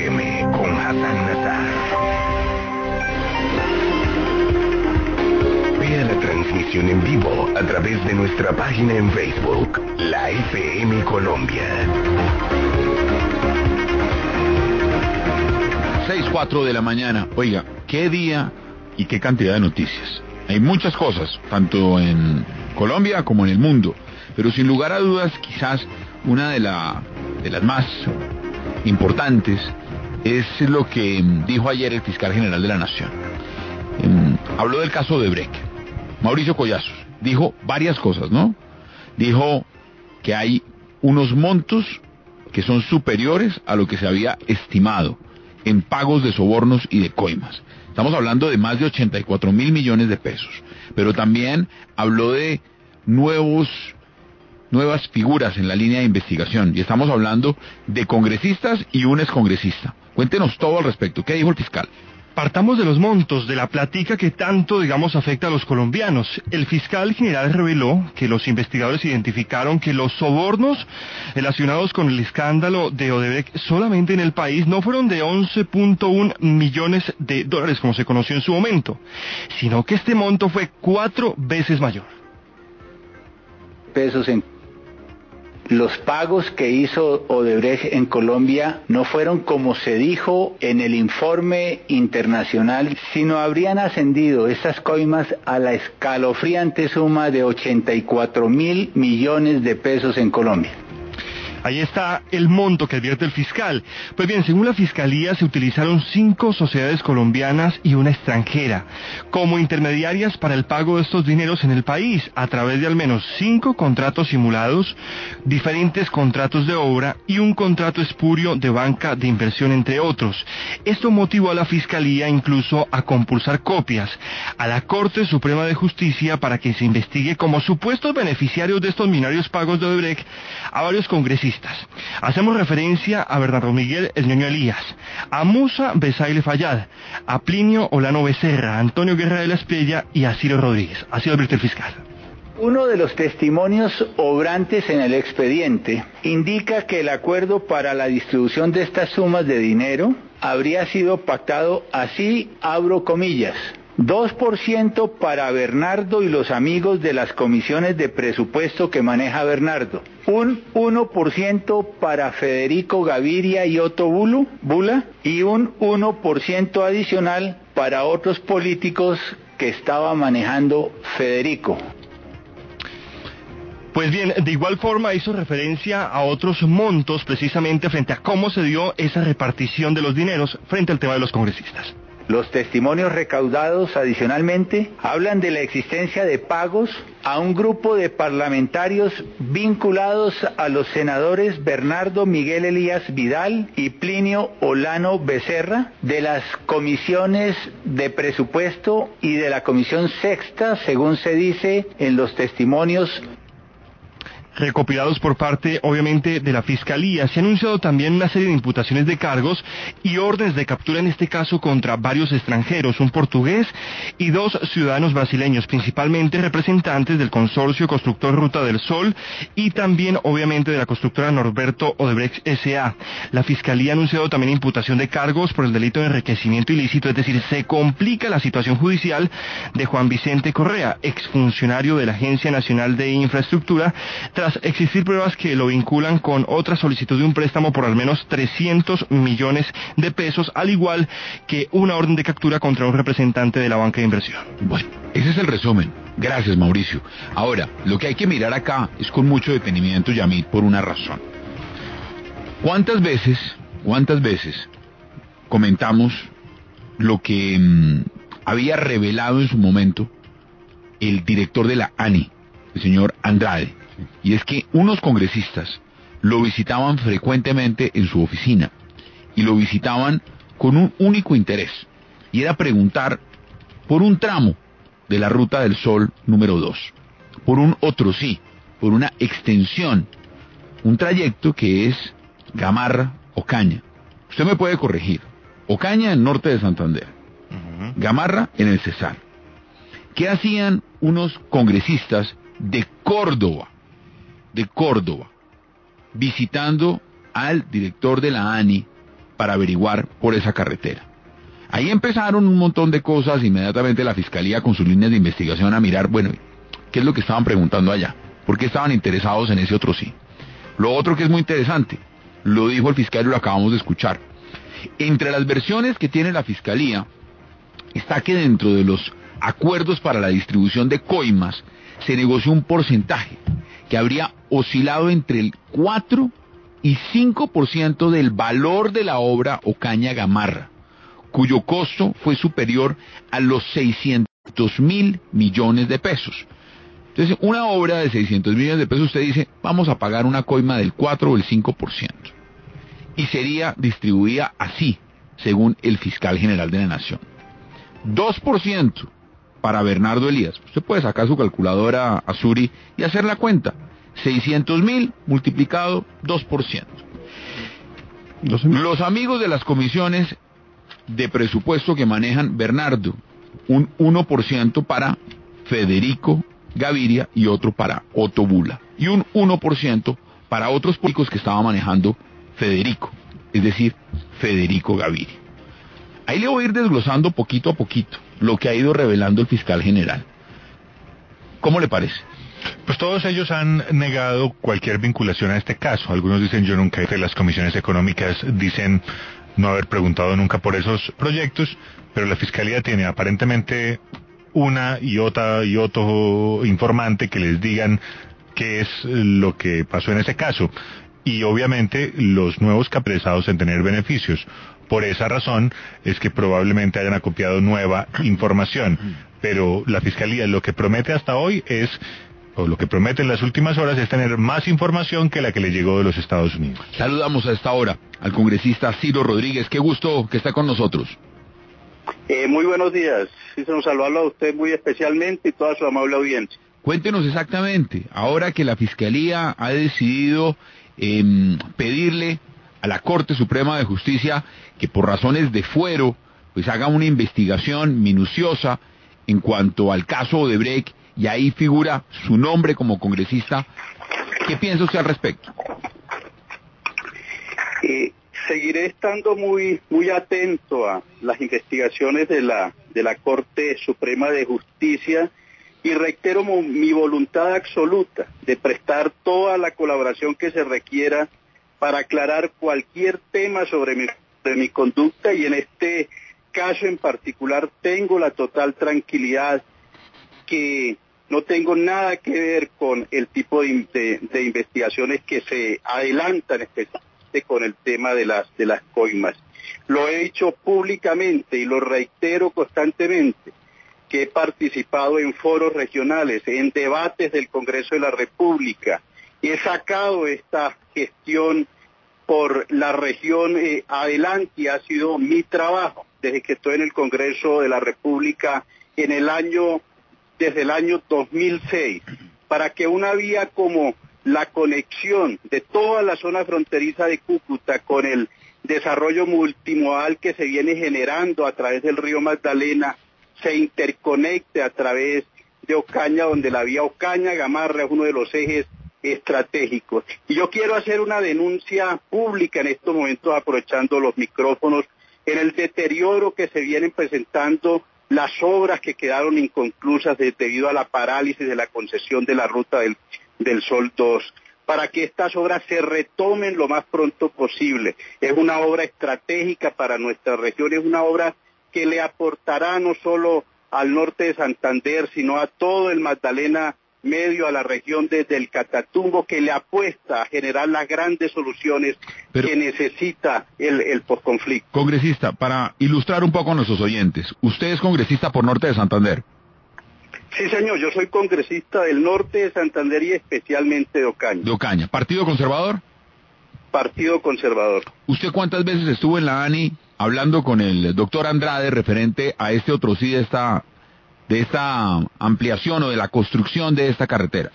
FM con Hassan Nazar. Vea la transmisión en vivo a través de nuestra página en Facebook, La FM Colombia. 6:04 de la mañana. Oiga, qué día y qué cantidad de noticias. Hay muchas cosas, tanto en Colombia como en el mundo, pero sin lugar a dudas, quizás una de las más importantes es lo que dijo ayer el fiscal general de la Nación. Habló del caso de Odebrecht. Mauricio Collazos dijo varias cosas, ¿no? Dijo que hay unos montos que son superiores a lo que se había estimado en pagos de sobornos y de coimas. Estamos hablando de más de 84.000 millones de pesos. Pero también habló de nuevas figuras en la línea de investigación. Y estamos hablando de congresistas y un excongresista. Cuéntenos todo al respecto. ¿Qué dijo el fiscal? Partamos de los montos, de la platica que tanto, afecta a los colombianos. El fiscal general reveló que los investigadores identificaron que los sobornos relacionados con el escándalo de Odebrecht solamente en el país no fueron de 11.1 millones de dólares, como se conoció en su momento, sino que este monto fue 4 veces mayor. Pesos en los pagos que hizo Odebrecht en Colombia no fueron como se dijo en el informe internacional, sino habrían ascendido estas coimas a la escalofriante suma de 84.000 millones de pesos en Colombia. Ahí está el monto que advierte el fiscal. Pues bien, según la Fiscalía, se utilizaron 5 sociedades colombianas y una extranjera como intermediarias para el pago de estos dineros en el país, a través de al menos 5 contratos simulados, diferentes contratos de obra y un contrato espurio de banca de inversión, entre otros. Esto motivó a la Fiscalía incluso a compulsar copias a la Corte Suprema de Justicia para que se investigue como supuestos beneficiarios de estos millonarios pagos de Odebrecht a varios congresistas. Hacemos referencia a Bernardo Miguel El Ñoño Elías, a Musa Besaile Fayad, a Plinio Olano Becerra, a Antonio Guerra de la Espriella y a Ciro Rodríguez. Así lo advierte el fiscal. Uno de los testimonios obrantes en el expediente indica que el acuerdo para la distribución de estas sumas de dinero habría sido pactado así, abro comillas, 2% para Bernardo y los amigos de las comisiones de presupuesto que maneja Bernardo, un 1% para Federico Gaviria y Otto Bula y un 1% adicional para otros políticos que estaba manejando Federico. Pues bien, de igual forma hizo referencia a otros montos precisamente frente a cómo se dio esa repartición de los dineros frente al tema de los congresistas. Los testimonios recaudados adicionalmente hablan de la existencia de pagos a un grupo de parlamentarios vinculados a los senadores Bernardo Miguel Elías Vidal y Plinio Olano Becerra, de las comisiones de presupuesto y de la comisión sexta, según se dice en los testimonios recopilados por parte, obviamente, de la Fiscalía. Se ha anunciado también una serie de imputaciones de cargos y órdenes de captura, en este caso, contra varios extranjeros, un portugués y 2 ciudadanos brasileños, principalmente representantes del consorcio constructor Ruta del Sol y también, obviamente, de la constructora Norberto Odebrecht S.A. La Fiscalía ha anunciado también imputación de cargos por el delito de enriquecimiento ilícito, es decir, se complica la situación judicial de Juan Vicente Correa, exfuncionario de la Agencia Nacional de Infraestructura, tras existir pruebas que lo vinculan con otra solicitud de un préstamo por al menos 300 millones de pesos, al igual que una orden de captura contra un representante de la banca de inversión. Bueno, ese es el resumen. Gracias, Mauricio. Ahora, lo que hay que mirar acá es con mucho detenimiento, Yamit, por una razón. ¿Cuántas veces comentamos lo que había revelado en su momento el director de la ANI, el señor Andrade? Y es que unos congresistas lo visitaban frecuentemente en su oficina y lo visitaban con un único interés, y era preguntar por un tramo de la Ruta del Sol número 2, por un otro sí, por una extensión, un trayecto que es Gamarra-Ocaña. Usted me puede corregir. Ocaña en norte de Santander, Gamarra en el Cesar. ¿Qué hacían unos congresistas de Córdoba, visitando al director de la ANI para averiguar por esa carretera. Ahí empezaron un montón de cosas, inmediatamente la Fiscalía con sus líneas de investigación a mirar, bueno, ¿qué es lo que estaban preguntando allá? ¿Por qué estaban interesados en ese otro sí? Lo otro que es muy interesante, lo dijo el fiscal y lo acabamos de escuchar. Entre las versiones que tiene la Fiscalía, está que dentro de los acuerdos para la distribución de coimas, se negoció un porcentaje que habría oscilado entre el 4 y 5% del valor de la obra Ocaña Gamarra, cuyo costo fue superior a los 600.000 millones de pesos. Entonces, una obra de 600 millones de pesos, usted dice, vamos a pagar una coima del 4 o el 5%. Y sería distribuida así, según el fiscal general de la Nación. 2% para Bernardo Elías. Usted puede sacar su calculadora Azuri y hacer la cuenta. 600.000 multiplicado 2%. Los amigos de las comisiones de presupuesto que manejan Bernardo, un 1% para Federico Gaviria y otro para Otto Bula, y un 1% para otros políticos que estaba manejando Federico, es decir, Federico Gaviria. Ahí le voy a ir desglosando poquito a poquito lo que ha ido revelando el fiscal general. ¿Cómo le parece? Pues todos ellos han negado cualquier vinculación a este caso. Algunos dicen yo nunca hice, las comisiones económicas dicen no haber preguntado nunca por esos proyectos, pero la Fiscalía tiene aparentemente una y otro informante que les digan qué es lo que pasó en ese caso. Y obviamente los nuevos capresados en tener beneficios. Por esa razón es que probablemente hayan acopiado nueva información. Pero la Fiscalía lo que promete hasta hoy es, o lo que promete en las últimas horas, es tener más información que la que le llegó de los Estados Unidos. Saludamos a esta hora al congresista Ciro Rodríguez. Qué gusto que está con nosotros. Muy buenos días. Quisiera saludarlo a usted muy especialmente y toda su amable audiencia. Cuéntenos exactamente, ahora que la Fiscalía ha decidido pedirle a la Corte Suprema de Justicia que por razones de fuero pues haga una investigación minuciosa en cuanto al caso Odebrecht, y ahí figura su nombre como congresista. ¿Qué piensa usted al respecto? Seguiré estando muy atento a las investigaciones de la Corte Suprema de Justicia y reitero mi voluntad absoluta de prestar toda la colaboración que se requiera para aclarar cualquier tema sobre mi conducta, y en este caso en particular tengo la total tranquilidad que no tengo nada que ver con el tipo de investigaciones que se adelantan, especialmente con el tema de las coimas. Lo he dicho públicamente y lo reitero constantemente, que he participado en foros regionales, en debates del Congreso de la República, y he sacado esta gestión por la región adelante, y ha sido mi trabajo desde que estoy en el Congreso de la República desde el año 2006, para que una vía como la conexión de toda la zona fronteriza de Cúcuta con el desarrollo multimodal que se viene generando a través del río Magdalena se interconecte a través de Ocaña, donde la vía Ocaña-Gamarra es uno de los ejes estratégicos. Y yo quiero hacer una denuncia pública en estos momentos, aprovechando los micrófonos, en el deterioro que se vienen presentando las obras que quedaron inconclusas debido a la parálisis de la concesión de la Ruta del Sol 2, para que estas obras se retomen lo más pronto posible. Es una obra estratégica para nuestra región, es una obra que le aportará no solo al norte de Santander, sino a todo el Magdalena Medio, a la región desde el Catatumbo, que le apuesta a generar las grandes soluciones que necesita el posconflicto. Congresista, para ilustrar un poco a nuestros oyentes, ¿usted es congresista por norte de Santander? Sí, señor, yo soy congresista del norte de Santander y especialmente de Ocaña. De Ocaña. ¿Partido conservador? Partido conservador. ¿Usted cuántas veces estuvo en la ANI hablando con el doctor Andrade referente a este otro sí de esta ampliación o de la construcción de esta carretera?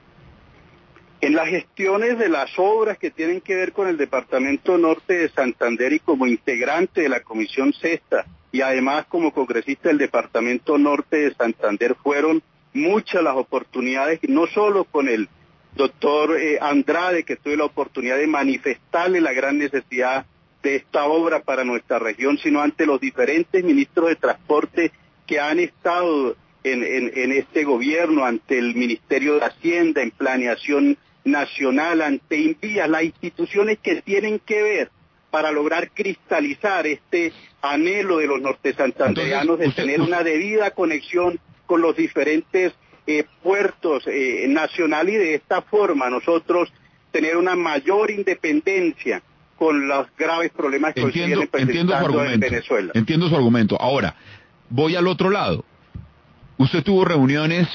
En las gestiones de las obras que tienen que ver con el Departamento Norte de Santander, y como integrante de la Comisión Sexta y además como congresista del Departamento Norte de Santander, fueron muchas las oportunidades, no solo con el doctor Andrade, que tuve la oportunidad de manifestarle la gran necesidad de esta obra para nuestra región, sino ante los diferentes ministros de transporte que han estado en este gobierno, ante el Ministerio de Hacienda, en Planeación Nacional, ante Invías, las instituciones que tienen que ver para lograr cristalizar este anhelo de los nortesantandereanos de tener una debida conexión con los diferentes puertos nacionales, y de esta forma nosotros tener una mayor independencia con los graves problemas que hoy se vienen presentando en Venezuela. Entiendo su argumento. Ahora, voy al otro lado. Usted tuvo reuniones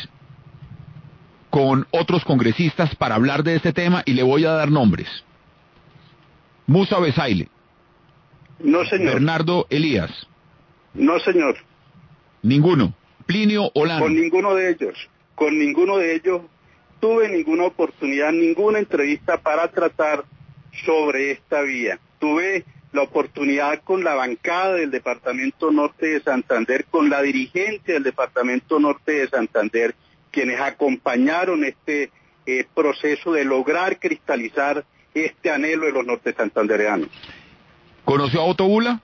con otros congresistas para hablar de este tema y le voy a dar nombres. Musa Besaile. No, señor. Bernardo Elías. No, señor. Ninguno. Plinio Olano. Con ninguno de ellos tuve ninguna oportunidad, ninguna entrevista para tratar sobre esta vía. Tuve la oportunidad con la bancada del Departamento Norte de Santander, con la dirigencia del Departamento Norte de Santander, quienes acompañaron este proceso de lograr cristalizar este anhelo de los nortesantandereanos. ¿Conoció a Otto Bula?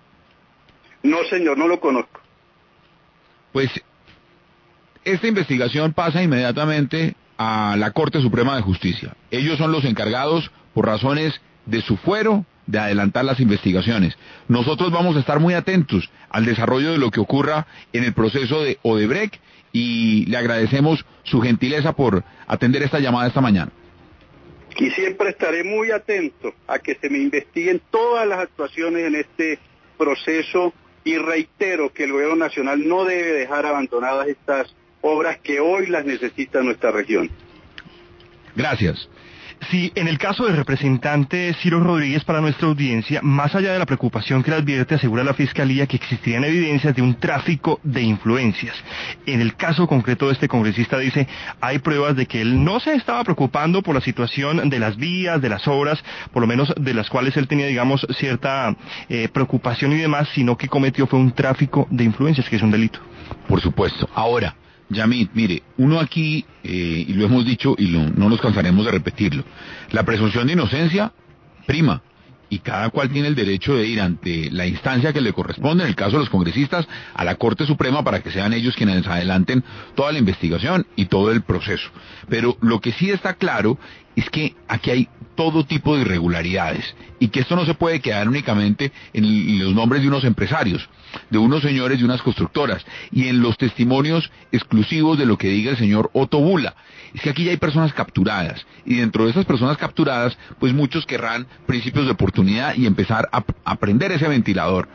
No, señor, no lo conozco. Pues esta investigación pasa inmediatamente a la Corte Suprema de Justicia. Ellos son los encargados, por razones de su fuero, de adelantar las investigaciones. Nosotros vamos a estar muy atentos al desarrollo de lo que ocurra en el proceso de Odebrecht y le agradecemos su gentileza por atender esta llamada esta mañana. Y siempre estaré muy atento a que se me investiguen todas las actuaciones en este proceso, y reitero que el gobierno nacional no debe dejar abandonadas estas obras que hoy las necesita nuestra región. Gracias. Sí, en el caso del representante Ciro Rodríguez, para nuestra audiencia, más allá de la preocupación que le advierte, asegura la Fiscalía que existirían evidencias de un tráfico de influencias. En el caso concreto de este congresista dice, hay pruebas de que él no se estaba preocupando por la situación de las vías, de las obras, por lo menos de las cuales él tenía, digamos, cierta preocupación y demás, sino que cometió fue un tráfico de influencias, que es un delito. Por supuesto. Ahora, Yamit, mire, uno aquí, y lo hemos dicho y no nos cansaremos de repetirlo, la presunción de inocencia prima, y cada cual tiene el derecho de ir ante la instancia que le corresponde, en el caso de los congresistas, a la Corte Suprema para que sean ellos quienes adelanten toda la investigación y todo el proceso. Pero lo que sí está claro es que aquí hay todo tipo de irregularidades, y que esto no se puede quedar únicamente en los nombres de unos empresarios, de unos señores de unas constructoras, y en los testimonios exclusivos de lo que diga el señor Otto Bula. Es que aquí ya hay personas capturadas, y dentro de esas personas capturadas, pues muchos querrán principios de oportunidad y empezar a prender ese ventilador.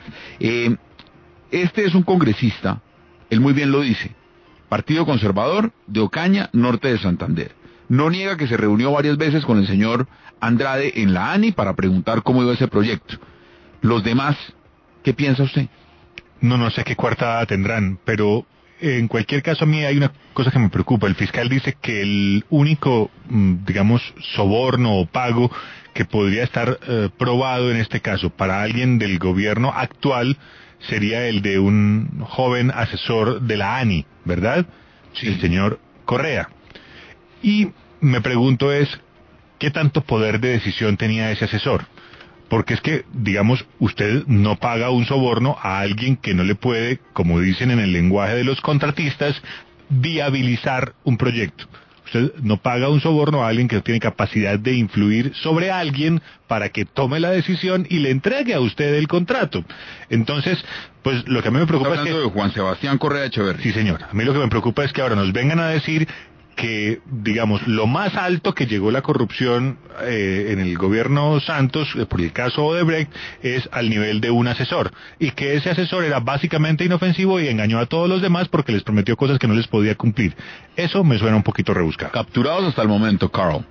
Este es un congresista, él muy bien lo dice, Partido Conservador de Ocaña, norte de Santander. No niega que se reunió varias veces con el señor Andrade en la ANI para preguntar cómo iba ese proyecto. Los demás, ¿qué piensa usted? No sé qué coartada tendrán, pero en cualquier caso a mí hay una cosa que me preocupa. El fiscal dice que el único, digamos, soborno o pago que podría estar probado en este caso para alguien del gobierno actual sería el de un joven asesor de la ANI, ¿verdad? Sí. El señor Correa. Y me pregunto ¿qué tanto poder de decisión tenía ese asesor? Porque es que, digamos, usted no paga un soborno a alguien que no le puede, como dicen en el lenguaje de los contratistas, viabilizar un proyecto. Usted no paga un soborno a alguien que no tiene capacidad de influir sobre alguien para que tome la decisión y le entregue a usted el contrato. Entonces, pues lo que a mí me preocupa es que... de Juan Sebastián Correa Echeverri. Sí, señor. A mí lo que me preocupa es que ahora nos vengan a decir que, digamos, lo más alto que llegó la corrupción en el gobierno Santos, por el caso Odebrecht, es al nivel de un asesor, y que ese asesor era básicamente inofensivo y engañó a todos los demás porque les prometió cosas que no les podía cumplir. Eso me suena un poquito rebuscado. Capturados hasta el momento, Carl: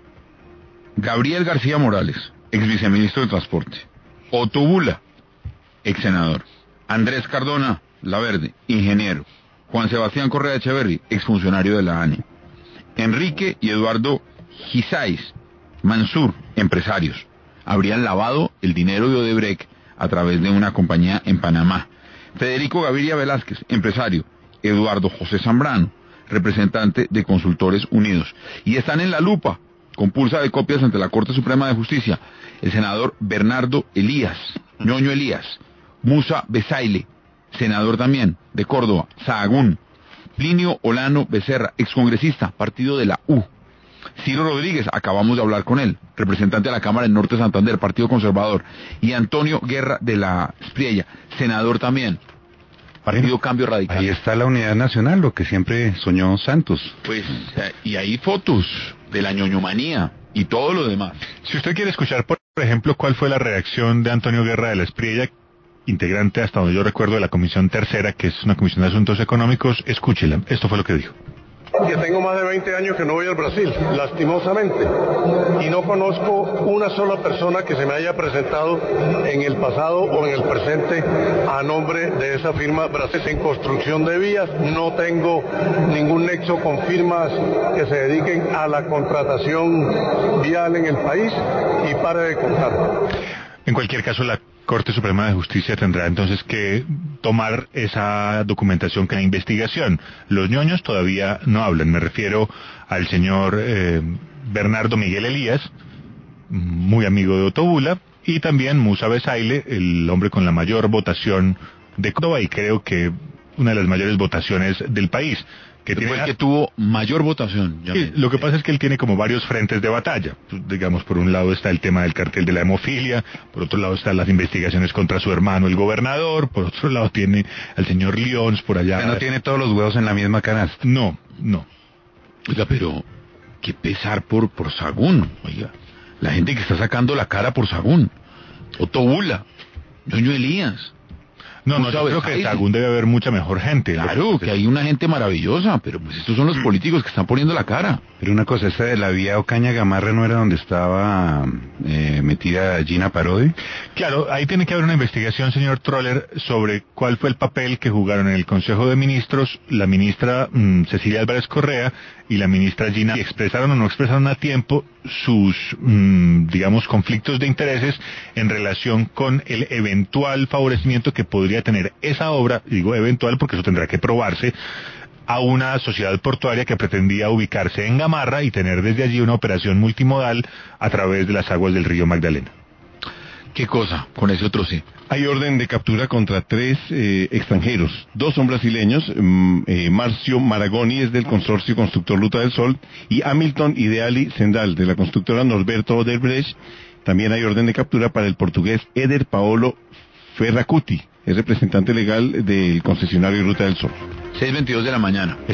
Gabriel García Morales, ex viceministro de Transporte; Otto Bula, ex senador; Andrés Cardona Laverde, ingeniero; Juan Sebastián Correa Echeverri, exfuncionario de la ANI; Enrique y Eduardo Gisáis Mansur, empresarios. Habrían lavado el dinero de Odebrecht a través de una compañía en Panamá. Federico Gaviria Velázquez, empresario. Eduardo José Zambrano, representante de Consultores Unidos. Y están en la lupa compulsa de copias ante la Corte Suprema de Justicia, el senador Bernardo Elías, Ñoño Elías, Musa Besaile, senador también de Córdoba, Sahagún, Plinio Olano Becerra, excongresista, partido de la U, Ciro Rodríguez, acabamos de hablar con él, representante de la Cámara del Norte de Santander, Partido Conservador, y Antonio Guerra de la Espriella, senador también, Partido Cambio Radical. Ahí está la unidad nacional, lo que siempre soñó Santos. Pues, y hay fotos de la ñoñomanía y todo lo demás. Si usted quiere escuchar, por ejemplo, cuál fue la reacción de Antonio Guerra de la Espriella, integrante, hasta donde yo recuerdo, de la Comisión Tercera, que es una comisión de asuntos económicos, escúchela. Esto fue lo que dijo. Que tengo más de 20 años que no voy al Brasil, lastimosamente, y no conozco una sola persona que se me haya presentado en el pasado o en el presente a nombre de esa firma Brasil en construcción de vías. No tengo ningún nexo con firmas que se dediquen a la contratación vial en el país, y pare de contar. En cualquier caso, la Corte Suprema de Justicia tendrá entonces que tomar esa documentación que la investigación. Los ñoños todavía no hablan. Me refiero al señor Bernardo Miguel Elías, muy amigo de Otto Bula, y también Musa Besaile, el hombre con la mayor votación de Córdoba y creo que una de las mayores votaciones del país. Que fue el que tuvo mayor votación. Sí, lo que pasa es que él tiene como varios frentes de batalla. Digamos, por un lado está el tema del cartel de la hemofilia, por otro lado están las investigaciones contra su hermano, el gobernador, por otro lado tiene al señor Lyons por allá. No tiene todos los huevos en la misma canasta. No. Oiga, pero qué pesar por Sahagún, oiga. La gente que está sacando la cara por Sahagún. Otto Bula, Ñoño Elías. No, yo creo que en Sahagún debe haber mucha mejor gente. Claro, que hay una gente maravillosa, pero pues estos son los políticos que están poniendo la cara. Pero una cosa, esta de la vía Ocaña Gamarra no era donde estaba metida Gina Parodi. Claro, ahí tiene que haber una investigación, señor Troller, sobre cuál fue el papel que jugaron en el Consejo de Ministros la ministra Cecilia Álvarez Correa y la ministra Gina, si expresaron o no expresaron a tiempo sus, digamos, conflictos de intereses en relación con el eventual favorecimiento que podría tener esa obra, digo eventual porque eso tendrá que probarse, a una sociedad portuaria que pretendía ubicarse en Gamarra y tener desde allí una operación multimodal a través de las aguas del río Magdalena. ¿Qué cosa? Con ese otro sí. Hay orden de captura contra 3 extranjeros. 2 son brasileños, Marcio Maragoni es del consorcio constructor Ruta del Sol y Hamilton Ideali Sendal de la constructora Norberto Odebrecht. También hay orden de captura para el portugués Eder Paolo Ferracuti, es representante legal del concesionario Ruta del Sol. 6:22 de la mañana.